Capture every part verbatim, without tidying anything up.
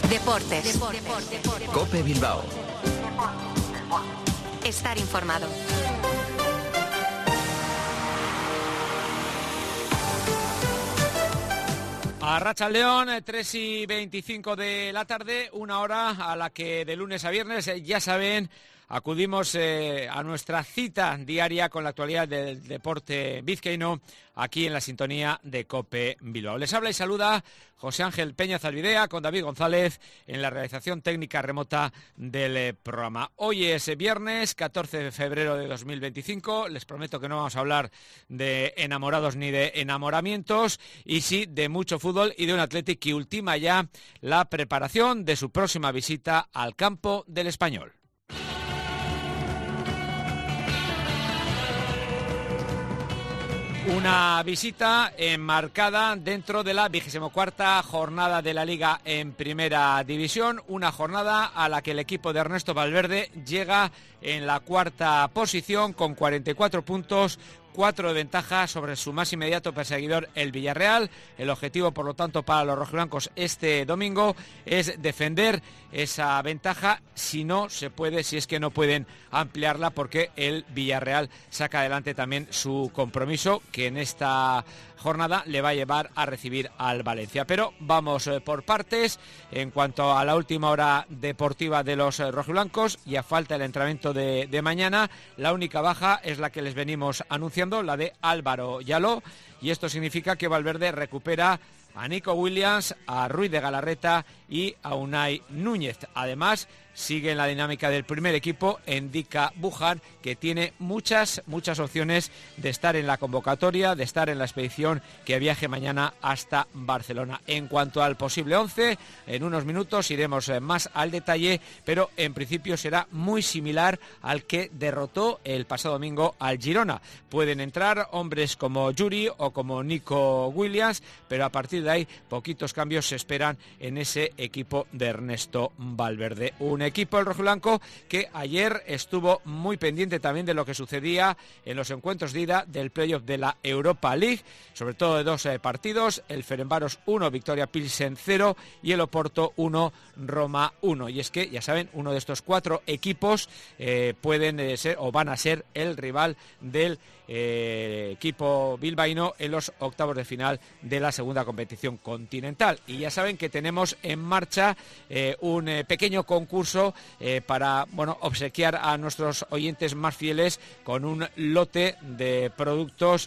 Deportes. Deportes. Deportes. COPE Bilbao. Estar informado. Arratsaldeon, tres y veinticinco de la tarde, una hora a la que de lunes a viernes, eh, ya saben, acudimos eh, a nuestra cita diaria con la actualidad del deporte vizcaíno aquí en la sintonía de COPE Bilbao. Les habla y saluda José Ángel Peña Zalbidea con David González en la realización técnica remota del eh, programa. Hoy es viernes catorce de febrero de dos mil veinticinco. Les prometo que no vamos a hablar de enamorados ni de enamoramientos, y sí de mucho fútbol y de un Athletic que ultima ya la preparación de su próxima visita al campo del Español. Una visita enmarcada dentro de la vigésimo cuarta jornada de la Liga en Primera División, una jornada a la que el equipo de Ernesto Valverde llega en la cuarta posición con cuarenta y cuatro puntos, cuatro de ventaja sobre su más inmediato perseguidor, el Villarreal. El objetivo, por lo tanto, para los rojiblancos este domingo es defender esa ventaja, si no se puede, si es que no pueden ampliarla, porque el Villarreal saca adelante también su compromiso, que en esta jornada le va a llevar a recibir al Valencia. Pero vamos eh, por partes. En cuanto a la última hora deportiva de los eh, rojiblancos, ya falta el entrenamiento de, de mañana. La única baja es la que les venimos anunciando, la de Álvaro Yaló, y esto significa que Valverde recupera a Nico Williams, a Ruiz de Galarreta y a Unai Núñez. Además, sigue en la dinámica del primer equipo Endika Bujan, que tiene muchas, muchas opciones de estar en la convocatoria, de estar en la expedición que viaje mañana hasta Barcelona. En cuanto al posible once, en unos minutos iremos más al detalle, pero en principio será muy similar al que derrotó el pasado domingo al Girona. Pueden entrar hombres como Yuri o como Nico Williams, pero a partir de ahí poquitos cambios se esperan en ese equipo de Ernesto Valverde. Un equipo, el rojiblanco, que ayer estuvo muy pendiente también de lo que sucedía en los encuentros de ida del playoff de la Europa League, sobre todo de dos eh, partidos, el Ferencváros uno, Victoria Pilsen cero y el Oporto uno, Roma uno. Y es que, ya saben, uno de estos cuatro equipos eh, pueden eh, ser o van a ser el rival del eh, equipo bilbaíno en los octavos de final de la segunda competición continental. Y ya saben que tenemos en marcha eh, un eh, pequeño concurso Eh, para bueno obsequiar a nuestros oyentes más fieles con un lote de productos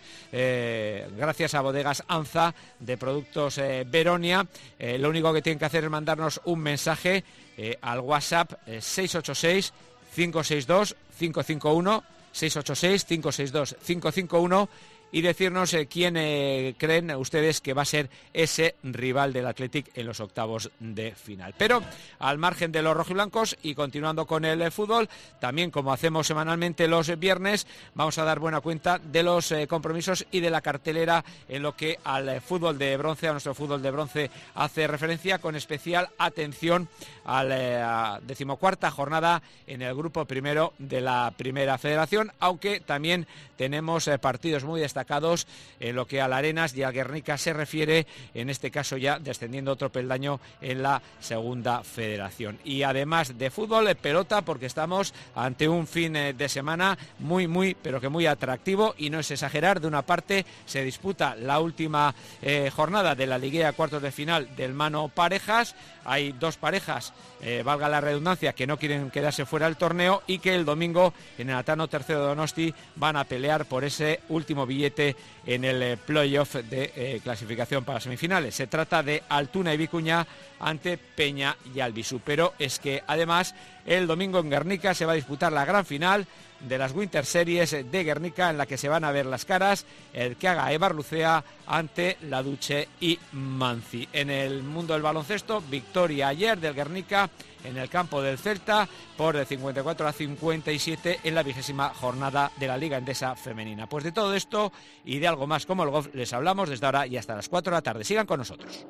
eh, gracias a Bodegas Anza, de productos eh, Veronia. Eh, lo único que tienen que hacer es mandarnos un mensaje eh, al WhatsApp eh, seis ocho seis, cinco seis dos, cinco cinco uno, seis ocho seis, cinco seis dos, cinco cinco uno, y decirnos eh, quién eh, creen ustedes que va a ser ese rival del Athletic en los octavos de final. Pero al margen de los rojiblancos y continuando con el eh, fútbol, también como hacemos semanalmente los eh, viernes, vamos a dar buena cuenta de los eh, compromisos y de la cartelera en lo que al eh, fútbol de bronce, a nuestro fútbol de bronce hace referencia, con especial atención a la decimocuarta jornada en el grupo primero de la Primera Federación, aunque también tenemos eh, partidos muy destacados destacados en lo que a la Arenas y al Guernica se refiere, en este caso ya descendiendo otro peldaño en la segunda federación. Y además de fútbol, pelota, porque estamos ante un fin de semana muy, muy, pero que muy atractivo, y no es exagerar. De una parte se disputa la última eh, jornada de la liguilla cuartos de final del mano parejas. Hay dos parejas, eh, valga la redundancia, que no quieren quedarse fuera del torneo y que el domingo en el Atano tercero de Donosti van a pelear por ese último billete en el eh, playoff de eh, clasificación para semifinales. Se trata de Altuna y Vicuña ante Peña y Albisu. Pero es que además el domingo en Guernica se va a disputar la gran final de las Winter Series de Guernica, en la que se van a ver las caras el que haga Eibar Lucea ante la Duche y Manzi. En el mundo del baloncesto, victoria ayer del Guernica en el campo del Celta por cincuenta y cuatro a cincuenta y siete en la vigésima jornada de la Liga Endesa Femenina. Pues de todo esto y de algo más como el golf les hablamos desde ahora y hasta las cuatro de la tarde. Sigan con nosotros.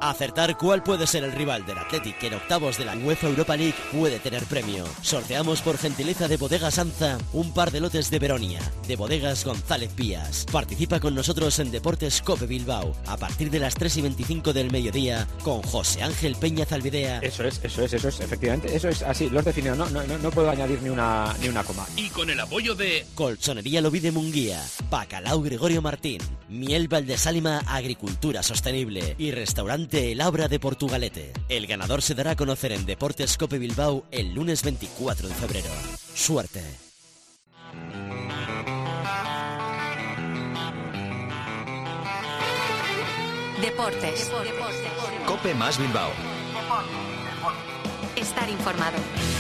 Acertar cuál puede ser el rival del Athletic en octavos de la UEFA Europa League puede tener premio. Sorteamos por gentileza de Bodegas Anza un par de lotes de Veronia, de Bodegas González Pías. Participa con nosotros en Deportes Cope Bilbao a partir de las tres y veinticinco del mediodía con José Ángel Peña Zalbidea. Eso es, eso es, eso es, efectivamente, eso es así, lo has definido, no, no, no puedo añadir ni una, ni una coma. Y con el apoyo de Colchonería Lobide Munguía, Bacalao Gregorio Martín, Miel Valdesálima Agricultura Sostenible y Restaurante El Abra de Portugalete. El ganador se dará a conocer en Deportes Cope Bilbao el lunes veinticuatro de febrero. Suerte. Deportes. Cope más Bilbao. Estar informado.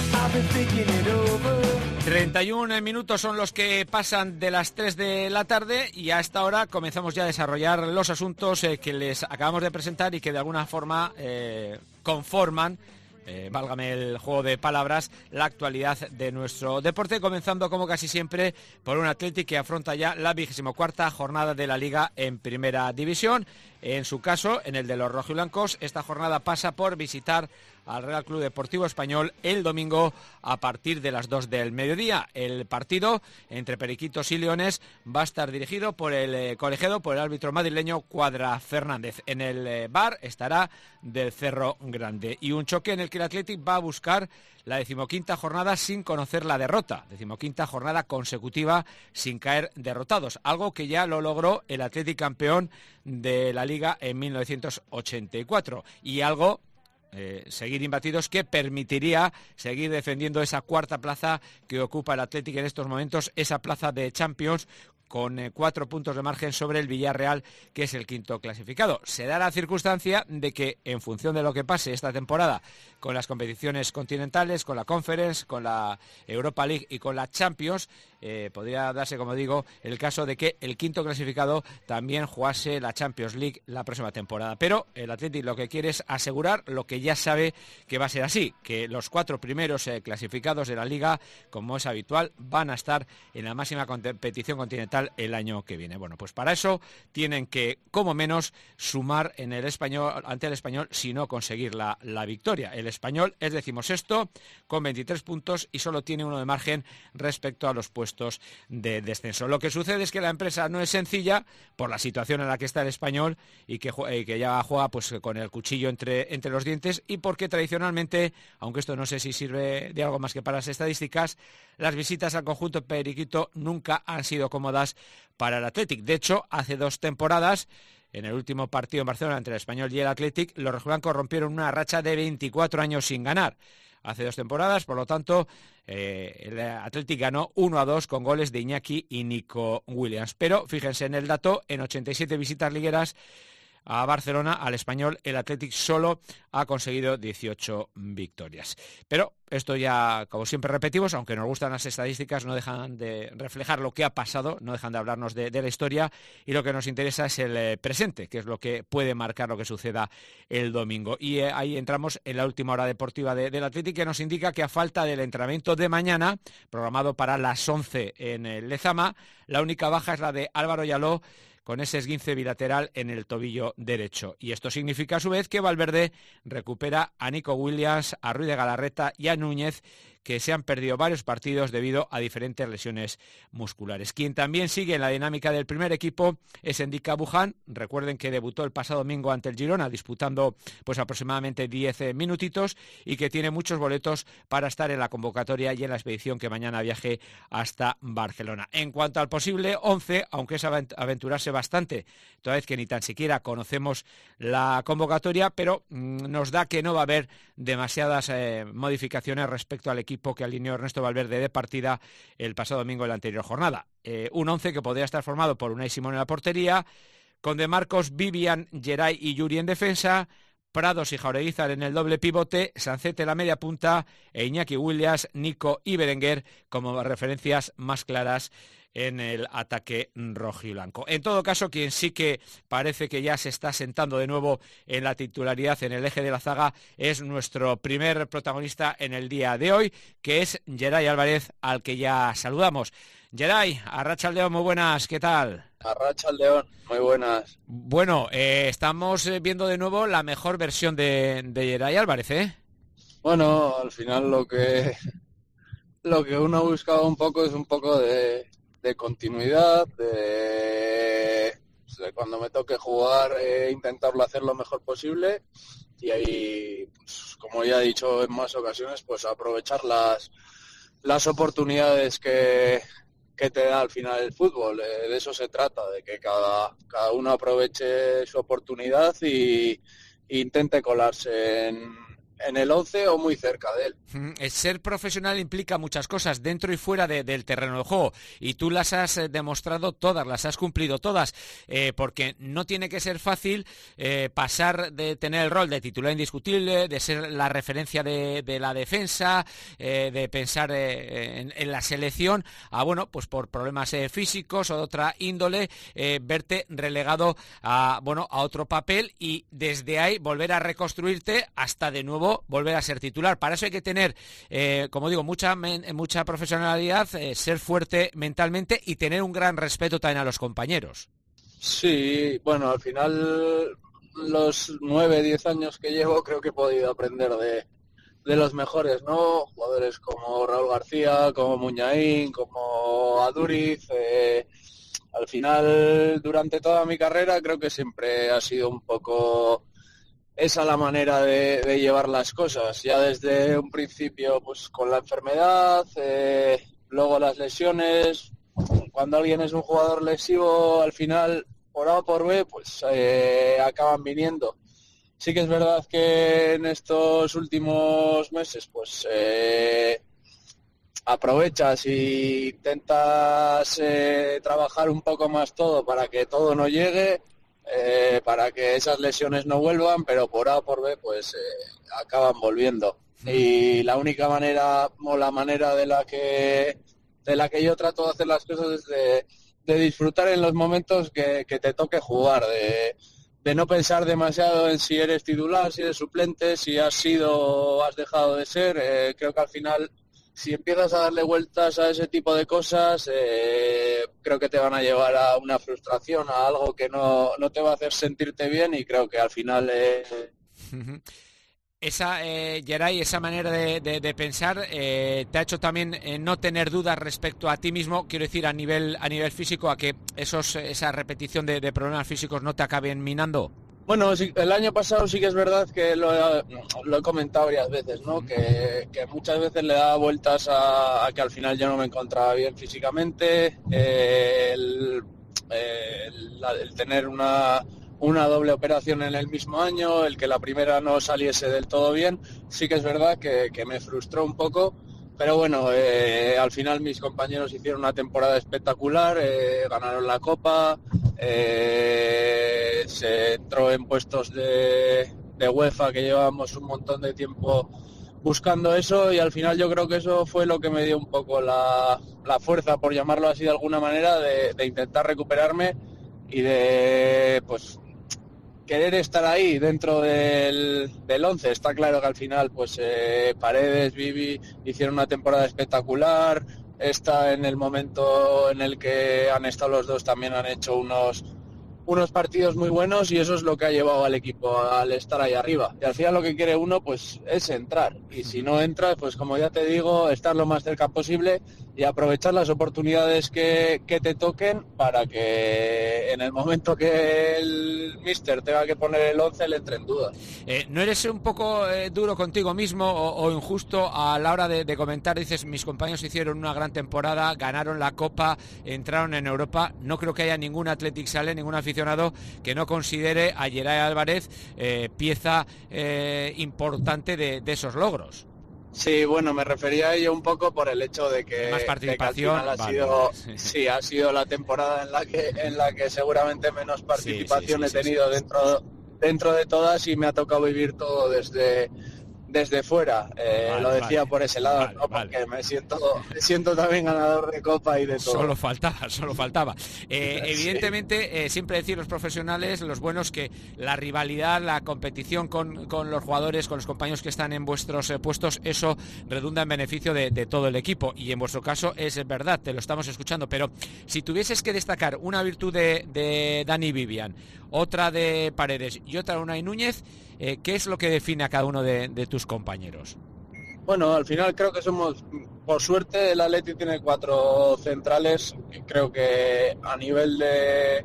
treinta y un minutos son los que pasan de las tres de la tarde y a esta hora comenzamos ya a desarrollar los asuntos eh, que les acabamos de presentar y que de alguna forma eh, conforman, eh, válgame el juego de palabras, la actualidad de nuestro deporte, comenzando como casi siempre por un Athletic que afronta ya la vigésimo cuarta jornada de la Liga en Primera División. En su caso, en el de los rojiblancos, esta jornada pasa por visitar al Real Club Deportivo Español el domingo a partir de las dos del mediodía. El partido entre Periquitos y Leones va a estar dirigido por el eh, colegiado, por el árbitro madrileño Cuadra Fernández. En el eh, bar estará del Cerro Grande. Y un choque en el que el Athletic va a buscar la decimoquinta jornada sin conocer la derrota. Decimoquinta jornada consecutiva sin caer derrotados. Algo que ya lo logró el Athletic campeón de la Liga en mil novecientos ochenta y cuatro. Y algo... Eh, seguir imbatidos que permitiría seguir defendiendo esa cuarta plaza que ocupa el Athletic en estos momentos, esa plaza de Champions con eh, cuatro puntos de margen sobre el Villarreal, que es el quinto clasificado. Se da la circunstancia de que, en función de lo que pase esta temporada con las competiciones continentales, con la Conference, con la Europa League y con la Champions, eh, podría darse, como digo, el caso de que el quinto clasificado también jugase la Champions League la próxima temporada. Pero el Athletic lo que quiere es asegurar lo que ya sabe que va a ser así, que los cuatro primeros eh, clasificados de la Liga, como es habitual, van a estar en la máxima competición continental el año que viene. Bueno, pues para eso tienen que, como menos, sumar en el Español, ante el Español, si no conseguir la, la victoria. El Español es decimosexto con veintitrés puntos y solo tiene uno de margen respecto a los puestos de descenso. Lo que sucede es que la empresa no es sencilla por la situación en la que está el Español y que, y que ya juega pues con el cuchillo entre, entre los dientes, y porque tradicionalmente, aunque esto no sé si sirve de algo más que para las estadísticas, las visitas al conjunto periquito nunca han sido cómodas para el Athletic. De hecho, hace dos temporadas, en el último partido en Barcelona entre el Español y el Athletic, los rojiblancos rompieron una racha de veinticuatro años sin ganar. Hace dos temporadas, por lo tanto, eh, el Athletic ganó uno a dos con goles de Iñaki y Nico Williams. Pero fíjense en el dato, en ochenta y siete visitas ligueras a Barcelona, al Español, el Athletic solo ha conseguido dieciocho victorias. Pero esto ya, como siempre repetimos, aunque nos gustan las estadísticas, no dejan de reflejar lo que ha pasado, no dejan de hablarnos de, de la historia, y lo que nos interesa es el eh, presente, que es lo que puede marcar lo que suceda el domingo. Y eh, ahí entramos en la última hora deportiva de, del Athletic, que nos indica que a falta del entrenamiento de mañana, programado para las once en el Lezama, la única baja es la de Álvaro Yaló, con ese esguince bilateral en el tobillo derecho. Y esto significa a su vez que Valverde recupera a Nico Williams, a Ruiz de Galarreta y a Núñez, que se han perdido varios partidos debido a diferentes lesiones musculares. Quien también sigue en la dinámica del primer equipo es Ndika Buján. Recuerden que debutó el pasado domingo ante el Girona, disputando pues aproximadamente diez minutitos, y que tiene muchos boletos para estar en la convocatoria y en la expedición que mañana viaje hasta Barcelona. En cuanto al posible once, aunque es aventurarse bastante, toda vez que ni tan siquiera conocemos la convocatoria, pero mmm, nos da que no va a haber demasiadas eh, modificaciones respecto al equipo que alineó Ernesto Valverde de partida el pasado domingo en la anterior jornada. Eh, un once que podría estar formado por Unai Simón en la portería, con De Marcos, Vivian, Geray y Yuri en defensa, Prados y Jaureguizar en el doble pivote, Sancet en la media punta e Iñaki Williams, Nico y Berenguer como referencias más claras en el ataque rojiblanco. En todo caso, quien sí que parece que ya se está sentando de nuevo en la titularidad en el eje de la zaga es nuestro primer protagonista en el día de hoy, que es Geray Álvarez, al que ya saludamos. Geray, arratsaldeon, muy buenas, ¿qué tal? Arratsaldeon, muy buenas. Bueno, eh, estamos viendo de nuevo la mejor versión de, de Yeray Álvarez, ¿eh? Bueno, al final lo que lo que uno ha buscado un poco es un poco de, de continuidad, de, de cuando me toque jugar eh, intentarlo hacer lo mejor posible y ahí, pues, como ya he dicho en más ocasiones, pues aprovechar las las oportunidades que, que te da al final el fútbol. Eh, de eso se trata, de que cada, cada uno aproveche su oportunidad y, e intente colarse en en el once o muy cerca de él. El ser profesional implica muchas cosas dentro y fuera de, del terreno de juego, y tú las has eh, demostrado todas, las has cumplido todas, eh, porque no tiene que ser fácil eh, pasar de tener el rol de titular indiscutible, de ser la referencia de, de la defensa, eh, de pensar eh, en, en la selección, a bueno, pues por problemas eh, físicos o de otra índole, eh, verte relegado a bueno a otro papel y desde ahí volver a reconstruirte hasta de nuevo volver a ser titular. Para eso hay que tener, eh, como digo, mucha mucha profesionalidad, eh, ser fuerte mentalmente y tener un gran respeto también a los compañeros. Sí, bueno, al final los nueve, diez años que llevo creo que he podido aprender de, de los mejores, ¿no? Jugadores como Raúl García, como Muñain, como Aduriz. Eh, al final, durante toda mi carrera creo que siempre ha sido un poco esa la manera de, de llevar las cosas, ya desde un principio pues con la enfermedad, eh, luego las lesiones. Cuando alguien es un jugador lesivo, al final, por A o por B, pues eh, acaban viniendo. Sí que es verdad que en estos últimos meses pues eh, aprovechas e intentas eh, trabajar un poco más todo para que todo no llegue, Eh, para que esas lesiones no vuelvan, pero por A o por B pues eh, acaban volviendo. Y la única manera o la manera de la que de la que yo trato de hacer las cosas es de, de disfrutar en los momentos que, que te toque jugar, de, de no pensar demasiado en si eres titular, si eres suplente, si has sido o has dejado de ser. Eh, creo que al final, si empiezas a darle vueltas a ese tipo de cosas, eh, creo que te van a llevar a una frustración, a algo que no, no te va a hacer sentirte bien, y creo que al final... Eh... Esa, eh, Yeray, esa manera de, de, de pensar eh, te ha hecho también eh, no tener dudas respecto a ti mismo, quiero decir, a nivel a nivel físico, a que esos esa repetición de, de problemas físicos no te acaben minando. Bueno, sí, el año pasado sí que es verdad que lo he, lo he comentado varias veces, ¿no? Que, que muchas veces le daba vueltas a, a que al final yo no me encontraba bien físicamente, eh, el, eh, el, el tener una, una doble operación en el mismo año, el que la primera no saliese del todo bien, sí que es verdad que, que me frustró un poco. Pero bueno, eh, al final mis compañeros hicieron una temporada espectacular, eh, ganaron la Copa, eh, se entró en puestos de, de UEFA, que llevábamos un montón de tiempo buscando eso, y al final yo creo que eso fue lo que me dio un poco la, la fuerza, por llamarlo así de alguna manera, de, de intentar recuperarme y de pues querer estar ahí dentro del, del once. Está claro que al final pues eh, Paredes, Vivi hicieron una temporada espectacular. Está en el momento en el que han estado los dos, también han hecho unos unos partidos muy buenos, y eso es lo que ha llevado al equipo al estar ahí arriba. Y al final lo que quiere uno pues es entrar, y si no entras, pues como ya te digo, estar lo más cerca posible y aprovechar las oportunidades que, que te toquen, para que en el momento que el míster tenga que poner el once le entre en duda. Eh, ¿No eres un poco eh, duro contigo mismo o, o injusto a la hora de, de comentar? Dices, mis compañeros hicieron una gran temporada, ganaron la Copa, entraron en Europa. No creo que haya ningún Athletic Sale, ningún aficionado que no considere a Yeray Álvarez eh, pieza eh, importante de, de esos logros. Sí, bueno, me refería a ello un poco por el hecho de que, más participación, de que al final ha vale, sido, sí. sí, ha sido la temporada en la que en la que seguramente menos participación sí, sí, sí, he tenido sí, sí. dentro dentro de todas, y me ha tocado vivir todo desde desde fuera, eh, vale, lo decía vale, por ese lado, vale, ¿no? vale. Porque me siento, me siento también ganador de Copa y de todo. Solo faltaba, solo faltaba. Eh, Sí. Evidentemente, eh, siempre decir los profesionales, los buenos, que la rivalidad, la competición con, con los jugadores, con los compañeros que están en vuestros eh, puestos, eso redunda en beneficio de, de todo el equipo. Y en vuestro caso es verdad, te lo estamos escuchando. Pero si tuvieses que destacar una virtud de, de Dani Vivian, otra de Paredes y otra de Unai Núñez, eh, ¿qué es lo que define a cada uno de, de tus compañeros? Bueno, al final creo que somos, por suerte el Atleti tiene cuatro centrales, y creo que a nivel de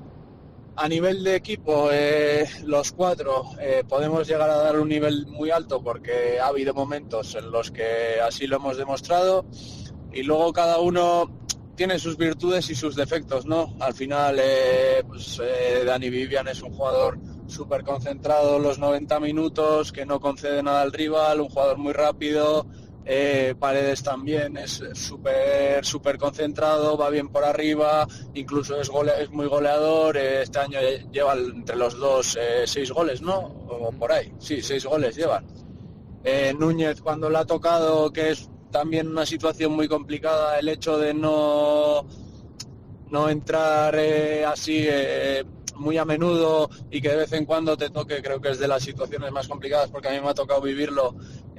a nivel de equipo eh, los cuatro eh, podemos llegar a dar un nivel muy alto porque ha habido momentos en los que así lo hemos demostrado y luego cada uno tiene sus virtudes y sus defectos, ¿no? Al final eh, pues, eh, Dani Vivian es un jugador súper concentrado los noventa minutos, que no concede nada al rival, un jugador muy rápido. eh, Paredes también es súper súper concentrado, va bien por arriba, incluso es, gole, es muy goleador. eh, este año lleva entre los dos eh, seis goles, ¿no? O por ahí, sí, seis goles llevan. eh, Núñez, cuando le ha tocado, que es también una situación muy complicada, el hecho de no no entrar eh, así eh, muy a menudo y que de vez en cuando te toque, creo que es de las situaciones más complicadas porque a mí me ha tocado vivirlo,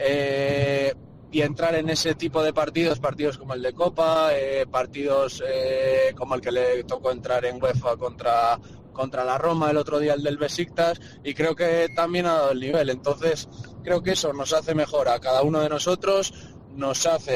eh, y entrar en ese tipo de partidos, partidos como el de Copa, eh, partidos eh, como el que le tocó entrar en UEFA contra, contra la Roma, el otro día el del Besiktas, y creo que también ha dado el nivel. Entonces creo que eso nos hace mejor a cada uno de nosotros, nos hace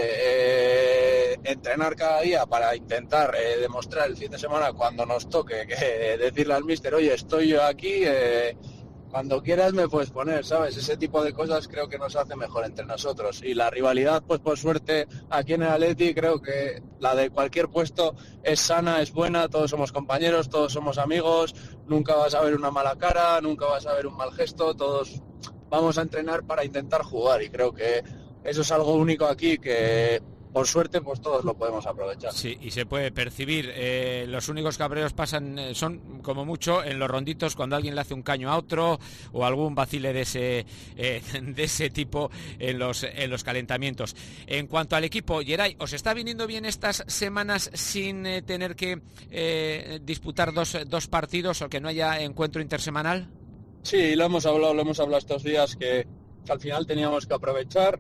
eh, entrenar cada día para intentar eh, demostrar el fin de semana cuando nos toque, que decirle al míster, oye, estoy yo aquí, eh, cuando quieras me puedes poner, ¿sabes? Ese tipo de cosas creo que nos hace mejor entre nosotros. Y la rivalidad, pues por suerte, aquí en el Atleti creo que la de cualquier puesto es sana, es buena, todos somos compañeros, todos somos amigos, nunca vas a ver una mala cara, nunca vas a ver un mal gesto, todos vamos a entrenar para intentar jugar y creo que eso es algo único aquí que, por suerte, pues todos lo podemos aprovechar. Sí, y se puede percibir. Eh, los únicos cabreos pasan, eh, son como mucho en los ronditos cuando alguien le hace un caño a otro o algún vacile de ese eh, de ese tipo en los en los calentamientos. En cuanto al equipo, Geray, ¿os está viniendo bien estas semanas sin eh, tener que eh, disputar dos, dos partidos o que no haya encuentro intersemanal? Sí, lo hemos hablado, lo hemos hablado estos días que, que al final teníamos que aprovechar.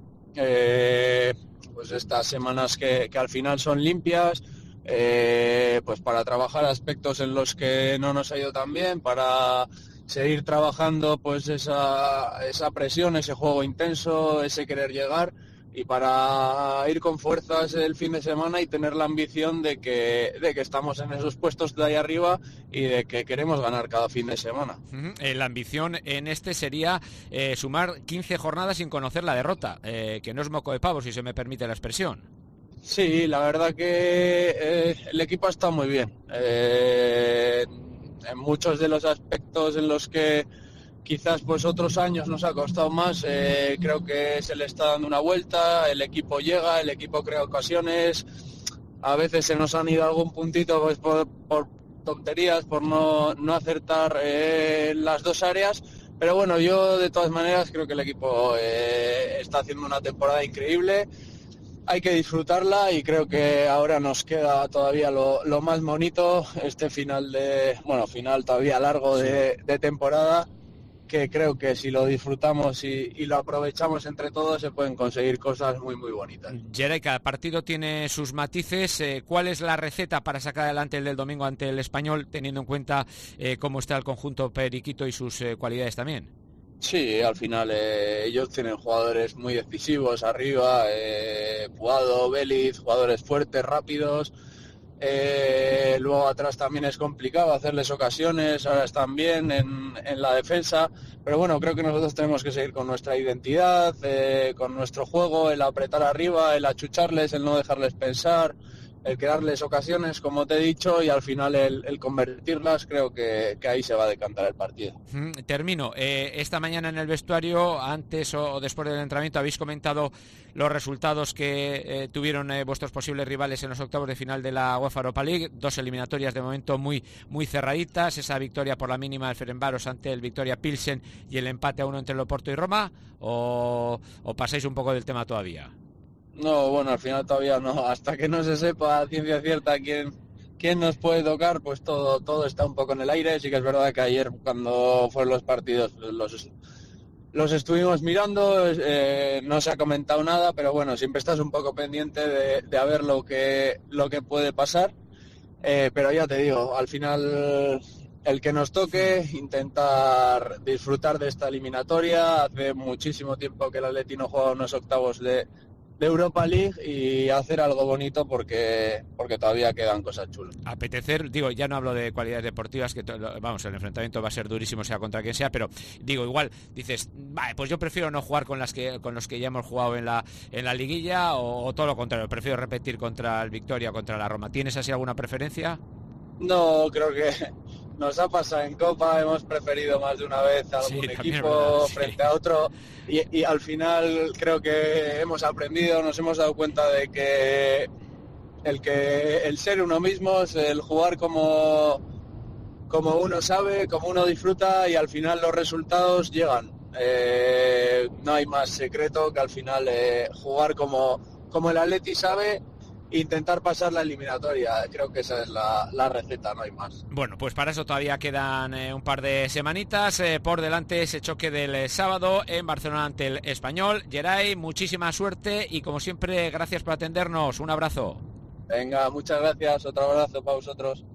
Eh, pues estas semanas que, que al final son limpias, eh, pues para trabajar aspectos en los que no nos ha ido tan bien, para seguir trabajando pues esa, esa presión, ese juego intenso, ese querer llegar, y para ir con fuerzas el fin de semana y tener la ambición de que, de que estamos en esos puestos de ahí arriba y de que queremos ganar cada fin de semana. Uh-huh. Eh, la ambición en este sería eh, sumar quince jornadas sin conocer la derrota, eh, que no es moco de pavo, si se me permite la expresión. Sí, la verdad que eh, el equipo ha estado muy bien. Eh, en muchos de los aspectos en los que quizás pues otros años nos ha costado más, eh, creo que se le está dando una vuelta, el equipo llega, el equipo crea ocasiones, a veces se nos han ido algún puntito pues por, por tonterías, por no, no acertar eh, las dos áreas, pero bueno, yo de todas maneras creo que el equipo eh, está haciendo una temporada increíble. Hay que disfrutarla y creo que ahora nos queda todavía lo, lo más bonito, este final de, bueno, final todavía largo de, de temporada, que creo que si lo disfrutamos y, y lo aprovechamos entre todos se pueden conseguir cosas muy muy bonitas. Geray, cada partido tiene sus matices. Eh, ¿Cuál es la receta para sacar adelante el del domingo ante el Español, teniendo en cuenta eh, cómo está el conjunto periquito y sus eh, cualidades también? Sí, al final eh, ellos tienen jugadores muy decisivos arriba, eh, Puado, Vélez, jugadores fuertes, rápidos. Eh, luego atrás también es complicado hacerles ocasiones, ahora están bien en, en la defensa, pero bueno, creo que nosotros tenemos que seguir con nuestra identidad, eh, con nuestro juego, el apretar arriba, el achucharles, el no dejarles pensar, el crearles ocasiones, como te he dicho, y al final el, el convertirlas, creo que, que ahí se va a decantar el partido. Termino. Eh, esta mañana en el vestuario, antes o después del entrenamiento, habéis comentado los resultados que eh, tuvieron eh, vuestros posibles rivales en los octavos de final de la UEFA Europa League. Dos eliminatorias de momento muy, muy cerraditas. Esa victoria por la mínima del Ferencváros ante el Victoria Pilsen y el empate a uno entre el Oporto y Roma. ¿O, o pasáis un poco del tema todavía? No, bueno, al final todavía no. Hasta que no se sepa a ciencia cierta quién, quién nos puede tocar, pues todo, todo está un poco en el aire. Sí que es verdad que ayer, cuando fueron los partidos, los, los estuvimos mirando, eh, no se ha comentado nada, pero bueno, siempre estás un poco pendiente de, de a ver lo que, lo que puede pasar. Eh, pero ya te digo, al final el que nos toque, intentar disfrutar de esta eliminatoria. Hace muchísimo tiempo que el Atleti no juega unos octavos de de Europa League y hacer algo bonito porque porque todavía quedan cosas chulas. Apetecer, digo, ya no hablo de cualidades deportivas, que vamos, el enfrentamiento va a ser durísimo sea contra quien sea, pero digo, igual dices, vale, pues yo prefiero no jugar con las que con los que ya hemos jugado en la en la liguilla o, o todo lo contrario, prefiero repetir contra el Victoria o contra la Roma. ¿Tienes así alguna preferencia? No, creo que nos ha pasado en Copa, hemos preferido más de una vez a algún sí, equipo verdad, sí. frente a otro y, y al final creo que hemos aprendido, nos hemos dado cuenta de que el que el ser uno mismo es el jugar como, como uno sabe, como uno disfruta y al final los resultados llegan. Eh, no hay más secreto que al final eh, jugar como, como el Atleti sabe, intentar pasar la eliminatoria. Creo que esa es la, la receta, no hay más. Bueno, pues para eso todavía quedan eh, un par de semanitas. Eh, por delante ese choque del eh, sábado en Barcelona ante el Español. Geray, muchísima suerte y como siempre, gracias por atendernos. Un abrazo. Venga, muchas gracias. Otro abrazo para vosotros.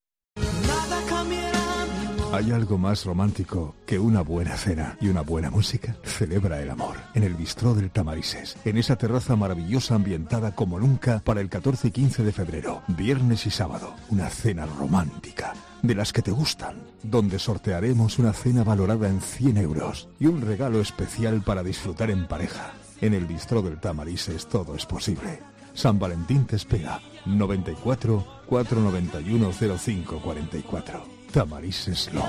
¿Hay algo más romántico que una buena cena y una buena música? Celebra el amor en el Bistró del Tamarises, en esa terraza maravillosa ambientada como nunca para el catorce y quince de febrero, viernes y sábado. Una cena romántica, de las que te gustan, donde sortearemos una cena valorada en cien euros y un regalo especial para disfrutar en pareja. En el Bistró del Tamarises todo es posible. San Valentín te espera. noventa y cuatro, cuatrocientos noventa y uno, cero cinco cuarenta y cuatro. Tamarises Love.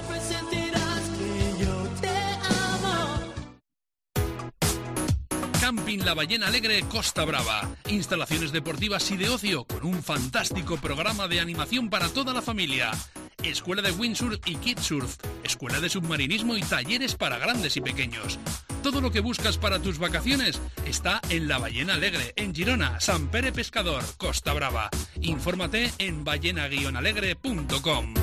Camping La Ballena Alegre Costa Brava. Instalaciones deportivas y de ocio con un fantástico programa de animación para toda la familia. Escuela de windsurf y kitesurf, escuela de submarinismo y talleres para grandes y pequeños. Todo lo que buscas para tus vacaciones está en La Ballena Alegre, en Girona, Sant Pere Pescador, Costa Brava. Infórmate en ballena guion alegre punto com.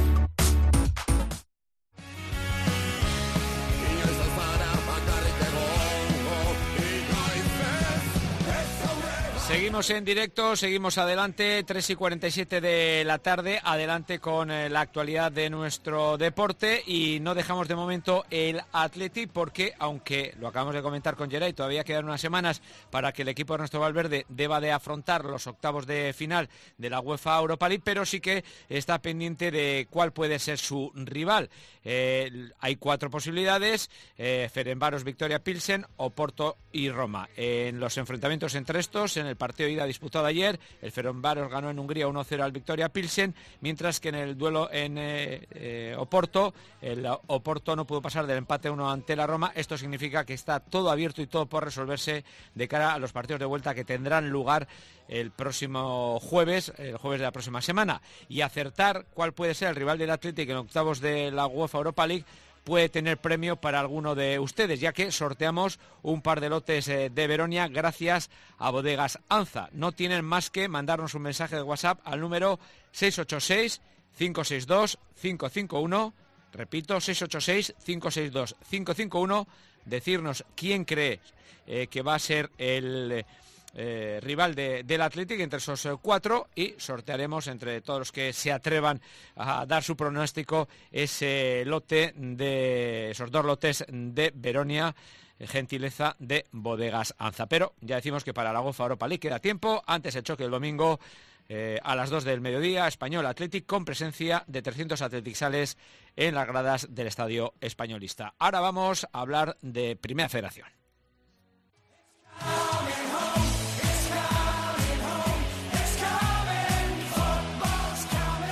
Seguimos en directo, seguimos adelante, tres y cuarenta y siete de la tarde, adelante con eh, la actualidad de nuestro deporte y no dejamos de momento el Atleti porque, aunque lo acabamos de comentar con Geray, todavía quedan unas semanas para que el equipo de Ernesto Valverde deba de afrontar los octavos de final de la UEFA Europa League, pero sí que está pendiente de cuál puede ser su rival. Eh, hay cuatro posibilidades, eh, Ferencváros, Victoria Pilsen, Oporto y Roma. En los enfrentamientos entre estos, en el partido de ida disputado ayer, el Ferencváros ganó en Hungría uno cero al Victoria Pilsen, mientras que en el duelo en eh, eh, Oporto, el Oporto no pudo pasar del empate uno ante la Roma. Esto significa que está todo abierto y todo por resolverse de cara a los partidos de vuelta que tendrán lugar el próximo jueves, el jueves de la próxima semana. Y acertar cuál puede ser el rival del Athletic en octavos de la UEFA Europa League puede tener premio para alguno de ustedes, ya que sorteamos un par de lotes eh, de Beronia gracias a Bodegas Anza. No tienen más que mandarnos un mensaje de WhatsApp al número seis ocho seis, cinco seis dos, cinco cinco uno, repito, seis ocho seis, cinco seis dos, cinco cinco uno, decirnos quién cree eh, que va a ser el... Eh, rival de, del Athletic entre esos eh, cuatro y sortearemos entre todos los que se atrevan a dar su pronóstico ese lote de esos dos lotes de Beronia, eh, gentileza de Bodegas Anza. Pero ya decimos que para la UEFA Europa League queda tiempo. Antes el choque del domingo eh, a las dos del mediodía, Español Athletic, con presencia de trescientos atleticsales en las gradas del Estadio Españolista. Ahora vamos a hablar de Primera Federación.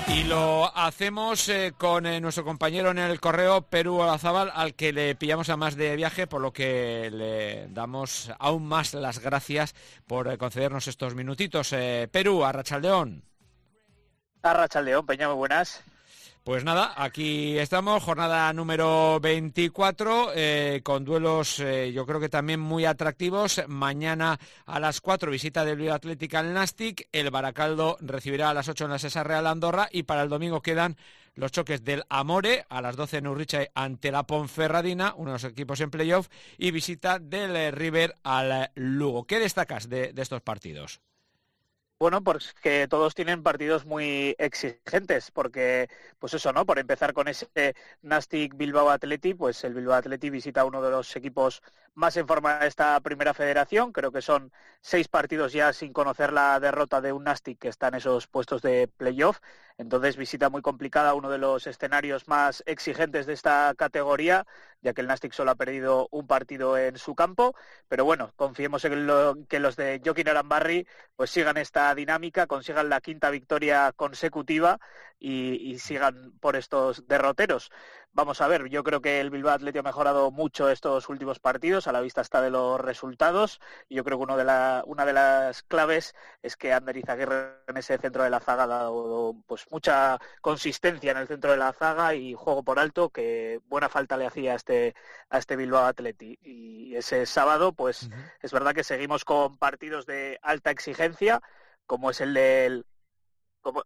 Y lo hacemos eh, con eh, nuestro compañero en el correo, Perú Olazábal, al que le pillamos a más de viaje, por lo que le damos aún más las gracias por eh, concedernos estos minutitos. Eh, Perú, Arratsaldeón. Arratsaldeón, Peña, muy buenas. Pues nada, aquí estamos, jornada número veinticuatro, eh, con duelos eh, yo creo que también muy atractivos. Mañana a las cuatro visita del Bilbao Athletic al Nastic, el Baracaldo recibirá a las ocho en la Sesa Real Andorra y para el domingo quedan los choques del Amore a las doce en Urricha ante la Ponferradina, uno de los equipos en playoff, y visita del eh, River al Lugo. ¿Qué destacas de, de estos partidos? Bueno, pues que todos tienen partidos muy exigentes, porque, pues eso, ¿no? Por empezar con ese Nastic Bilbao Athletic, pues el Bilbao Athletic visita uno de los equipos más en forma de esta primera federación. Creo que son seis partidos ya sin conocer la derrota de un Nastic que está en esos puestos de playoff. Entonces visita muy complicada, uno de los escenarios más exigentes de esta categoría, ya que el Nastic solo ha perdido un partido en su campo. Pero bueno, confiemos en lo, que los de Joaquín Arambarri pues sigan esta dinámica, consigan la quinta victoria consecutiva y, y sigan por estos derroteros. Vamos a ver, yo creo que el Bilbao Athletic ha mejorado mucho estos últimos partidos, a la vista está de los resultados. Yo creo que uno de la, una de las claves es que Ander Izaguirre en ese centro de la zaga ha dado pues mucha consistencia en el centro de la zaga y juego por alto, que buena falta le hacía a este, a este Bilbao Athletic. Y ese sábado, pues uh-huh. es verdad que seguimos con partidos de alta exigencia, como es el del... Como,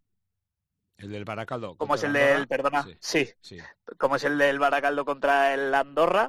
El del Baracaldo. Como es el del, perdona, sí, sí, sí, como es el del Baracaldo contra el Andorra,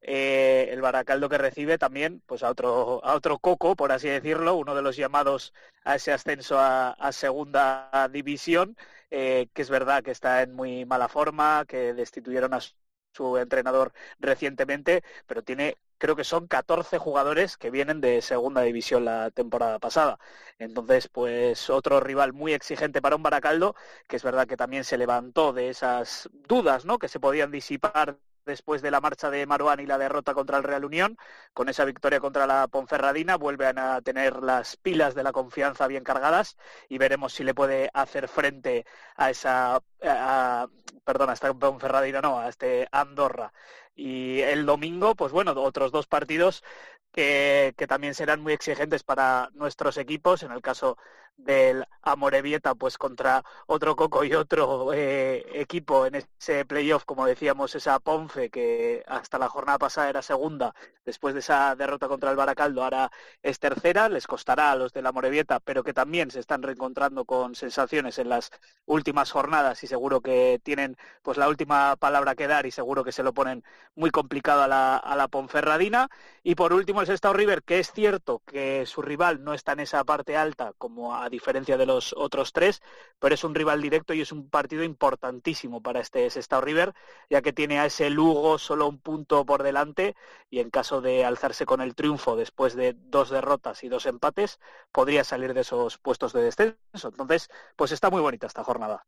eh, el Baracaldo que recibe también pues a otro a otro coco, por así decirlo, uno de los llamados a ese ascenso a, a segunda división, eh, que es verdad que está en muy mala forma, que destituyeron a su entrenador recientemente, pero tiene... Creo que son catorce jugadores que vienen de segunda división la temporada pasada. Entonces, pues otro rival muy exigente para un Baracaldo, que es verdad que también se levantó de esas dudas, ¿no?, que se podían disipar después de la marcha de Marouane y la derrota contra el Real Unión. Con esa victoria contra la Ponferradina vuelven a tener las pilas de la confianza bien cargadas y veremos si le puede hacer frente a esa, a, perdón, a esta Ponferradina, no, a este Andorra. Y el domingo, pues bueno, otros dos partidos que, que también serán muy exigentes para nuestros equipos. En el caso del Amorebieta, pues contra otro coco y otro eh, equipo en ese playoff, como decíamos, esa Ponfe, que hasta la jornada pasada era segunda, después de esa derrota contra el Baracaldo, ahora es tercera, les costará a los del Amorebieta, pero que también se están reencontrando con sensaciones en las últimas jornadas y seguro que tienen pues la última palabra que dar y seguro que se lo ponen muy complicado a la, a la Ponferradina. Y por último el Sestao River, que es cierto que su rival no está en esa parte alta como a diferencia de los otros tres, pero es un rival directo y es un partido importantísimo para este Sestao River, ya que tiene a ese Lugo solo un punto por delante y en caso de alzarse con el triunfo después de dos derrotas y dos empates, podría salir de esos puestos de descenso. Entonces, pues está muy bonita esta jornada.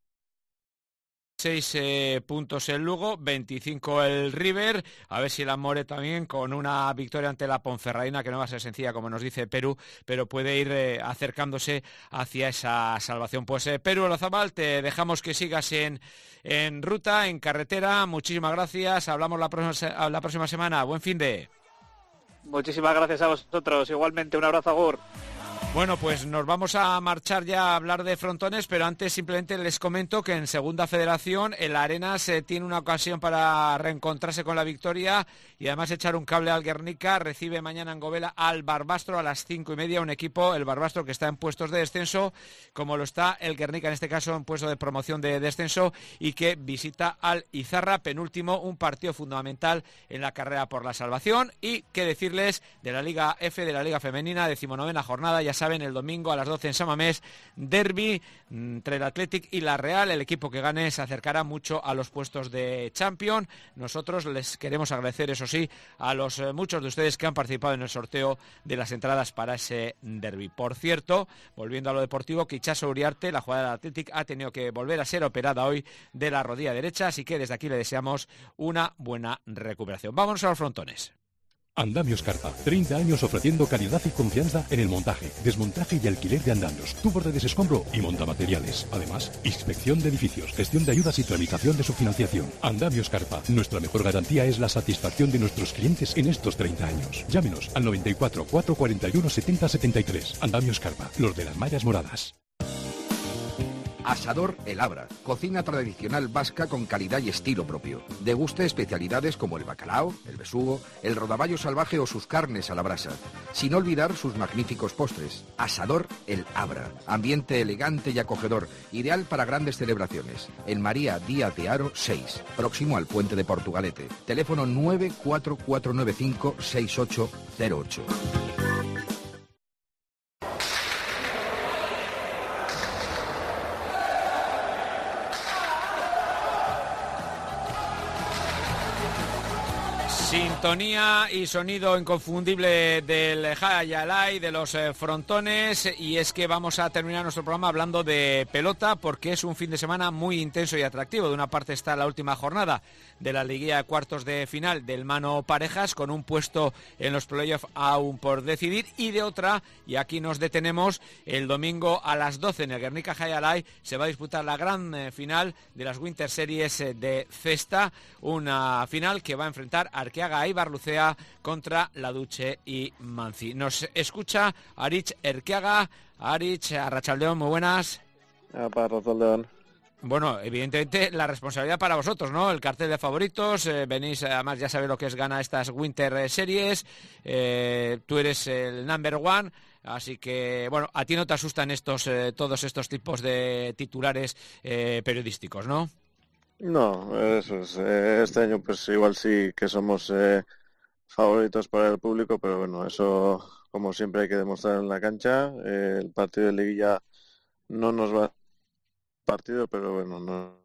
seis eh, puntos el Lugo, veinticinco el River, a ver si el Amore también con una victoria ante la Ponferradina, que no va a ser sencilla como nos dice Perú, pero puede ir eh, acercándose hacia esa salvación. Pues eh, Perú Olazábal, te dejamos que sigas en, en ruta, en carretera, muchísimas gracias, hablamos la próxima, la próxima semana, buen fin de... Muchísimas gracias a vosotros, igualmente un abrazo, agur. Bueno, pues nos vamos a marchar ya a hablar de frontones, pero antes simplemente les comento que en Segunda Federación el Arenas eh, tiene una ocasión para reencontrarse con la victoria y además echar un cable al Guernica. Recibe mañana en Govela al Barbastro a las cinco y media, un equipo, el Barbastro, que está en puestos de descenso, como lo está el Guernica, en este caso en puesto de promoción de descenso, y que visita al Izarra, penúltimo, un partido fundamental en la carrera por la salvación. Y qué decirles de la Liga F, de la Liga Femenina, decimonovena jornada, ya saben, el domingo a las doce en San Mamés, derbi entre el Athletic y la Real. El equipo que gane se acercará mucho a los puestos de Champions. Nosotros les queremos agradecer, eso sí, a los eh, muchos de ustedes que han participado en el sorteo de las entradas para ese derbi. Por cierto, volviendo a lo deportivo, que Itxaso Uriarte, la jugadora del Athletic, ha tenido que volver a ser operada hoy de la rodilla derecha, así que desde aquí le deseamos una buena recuperación. Vámonos a los frontones. Andamios Carpa, treinta años ofreciendo calidad y confianza en el montaje, desmontaje y alquiler de andamios, tubos de desescombro y montamateriales. Además, inspección de edificios, gestión de ayudas y tramitación de su financiación. Andamios Carpa, nuestra mejor garantía es la satisfacción de nuestros clientes en estos treinta años. Llámenos al noventa y cuatro, cuatrocientos cuarenta y uno, setenta setenta y tres. Andamios Carpa, los de las mallas moradas. Asador El Abra, cocina tradicional vasca con calidad y estilo propio. Deguste especialidades como el bacalao, el besugo, el rodaballo salvaje o sus carnes a la brasa. Sin olvidar sus magníficos postres. Asador El Abra, ambiente elegante y acogedor, ideal para grandes celebraciones. En María Díaz de Haro seis, próximo al puente de Portugalete. Teléfono nueve cuatro cuatro nueve cinco seis ocho cero ocho. Sintonía y sonido inconfundible del Hayalay, de los eh, frontones, y es que vamos a terminar nuestro programa hablando de pelota porque es un fin de semana muy intenso y atractivo. De una parte está la última jornada de la liguilla de cuartos de final del mano parejas con un puesto en los playoffs aún por decidir, y de otra, y aquí nos detenemos, el domingo a las doce en el Guernica Hayalay se va a disputar la gran eh, final de las Winter Series eh, de cesta, una final que va a enfrentar Arqueaga y Barlucea contra Laduche y Manzi. Nos escucha Aritz Erquiaga. Aritz, Arratsaldeon, muy buenas. Arratsaldeon. Bueno, evidentemente la responsabilidad para vosotros, ¿no? El cartel de favoritos, eh, venís, además ya sabéis lo que es gana estas Winter Series, eh, tú eres el number one, así que, bueno, a ti no te asustan estos eh, todos estos tipos de titulares eh, periodísticos, ¿no? No, eso es. Este año pues igual sí que somos eh, favoritos para el público, pero bueno, eso como siempre hay que demostrar en la cancha. Eh, el partido de liguilla no nos va a partido, pero bueno, no.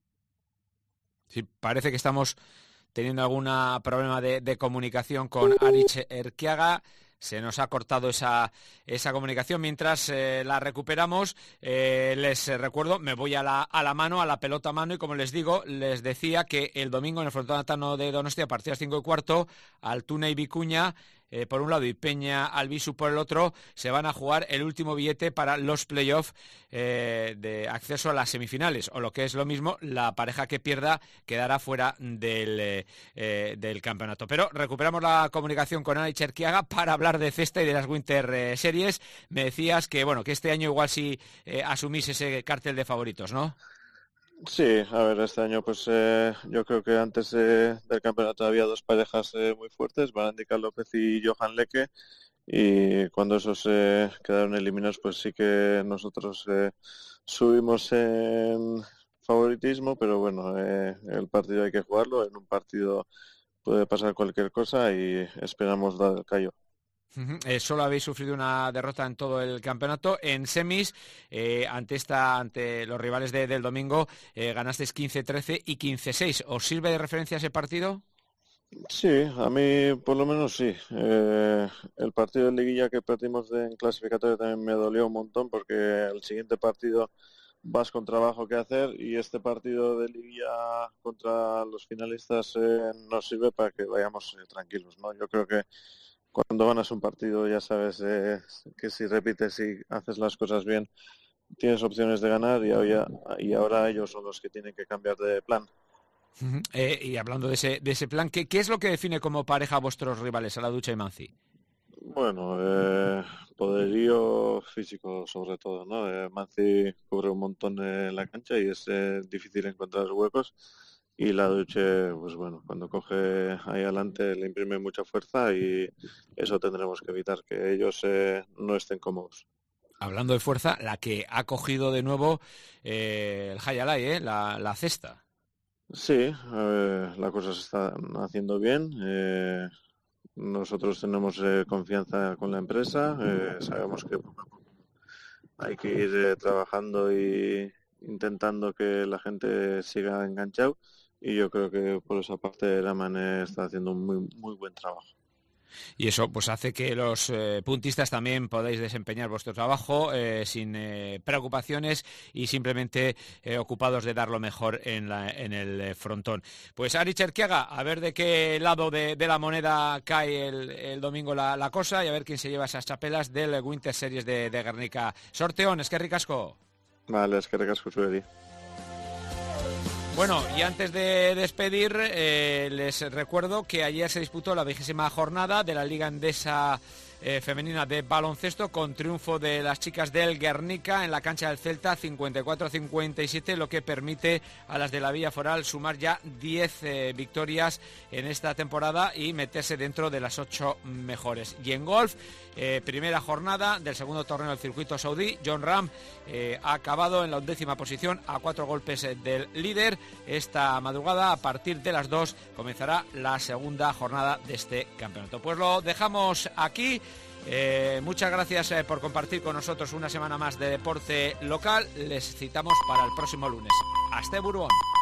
Sí, parece que estamos teniendo algún problema de, de comunicación con Aritz Erquiaga. Se nos ha cortado esa, esa comunicación. Mientras eh, la recuperamos, eh, les recuerdo, me voy a la, a la mano, a la pelota a mano, y como les digo, les decía que el domingo en el Frontón Atano de Donostia, a partir de las cinco y cuarto, Altuna y Vicuña, eh, por un lado, y Peña Albisu por el otro, se van a jugar el último billete para los playoffs eh, de acceso a las semifinales, o lo que es lo mismo, la pareja que pierda quedará fuera del, eh, eh, del campeonato. Pero recuperamos la comunicación con Aritz Erquiaga para hablar de cesta y de las Winter eh, Series. Me decías que bueno que este año igual sí eh, asumís ese cartel de favoritos, ¿no? Sí, a ver, este año pues eh, yo creo que antes eh, del campeonato había dos parejas eh, muy fuertes, Barandika López y Johan Leke, y cuando esos eh, quedaron eliminados pues sí que nosotros eh, subimos en favoritismo, pero bueno, eh, el partido hay que jugarlo, en un partido puede pasar cualquier cosa y esperamos dar el callo. Uh-huh. Eh, solo habéis sufrido una derrota en todo el campeonato. En semis, eh, ante esta, ante los rivales de, del domingo, eh, ganasteis quince trece y quince seis. ¿Os sirve de referencia ese partido? Sí, a mí por lo menos sí. Eh, el partido de liguilla que perdimos de, en clasificatorio también me dolió un montón porque el siguiente partido vas con trabajo que hacer y este partido de liguilla contra los finalistas eh, nos sirve para que vayamos eh, tranquilos, ¿no? Yo creo que cuando ganas un partido ya sabes eh, que si repites y haces las cosas bien tienes opciones de ganar y ahora, y ahora ellos son los que tienen que cambiar de plan. Uh-huh. Eh, y hablando de ese, de ese plan, ¿qué, ¿qué es lo que define como pareja a vuestros rivales, a Laduche y Manzi? Bueno, eh, poderío físico sobre todo, ¿no? Eh, Manzi cubre un montón en la cancha y es eh, difícil encontrar huecos. Y Laduche, pues bueno, cuando coge ahí adelante le imprime mucha fuerza y eso tendremos que evitar, que ellos eh, no estén cómodos. Hablando de fuerza, la que ha cogido de nuevo eh, el Hayalay, ¿eh? la, la cesta. Sí, eh, la cosa se está haciendo bien. Eh, nosotros tenemos eh, confianza con la empresa. Eh, sabemos que poco a poco hay que ir eh, trabajando y intentando que la gente siga enganchado. Y yo creo que por esa parte Eraman está haciendo un muy, muy buen trabajo. Y eso pues hace que los eh, puntistas también podáis desempeñar vuestro trabajo eh, sin eh, preocupaciones y simplemente eh, ocupados de dar lo mejor en, la, en el eh, frontón. Pues Ari Cherquiaga, a ver de qué lado de, de la moneda cae el, el domingo la, la cosa y a ver quién se lleva esas chapelas del Winter Series de, de Guernica. Sorteón, eskerrik asko. Vale, eskerrik asko zueri. Bueno, y antes de despedir, eh, les recuerdo que ayer se disputó la vigésima jornada de la Liga Endesa eh, Femenina de Baloncesto con triunfo de las chicas del Guernica en la cancha del Celta cincuenta y cuatro a cincuenta y siete, lo que permite a las de la Villa Foral sumar ya diez eh, victorias en esta temporada y meterse dentro de las ocho mejores. Y en golf, eh, primera jornada del segundo torneo del circuito saudí, Jon Rahm eh, ha acabado en la undécima posición a cuatro golpes eh, del líder. Esta madrugada, a partir de las dos, comenzará la segunda jornada de este campeonato. Pues lo dejamos aquí. Eh, muchas gracias eh, por compartir con nosotros una semana más de deporte local. Les citamos para el próximo lunes. Hasta Buruón.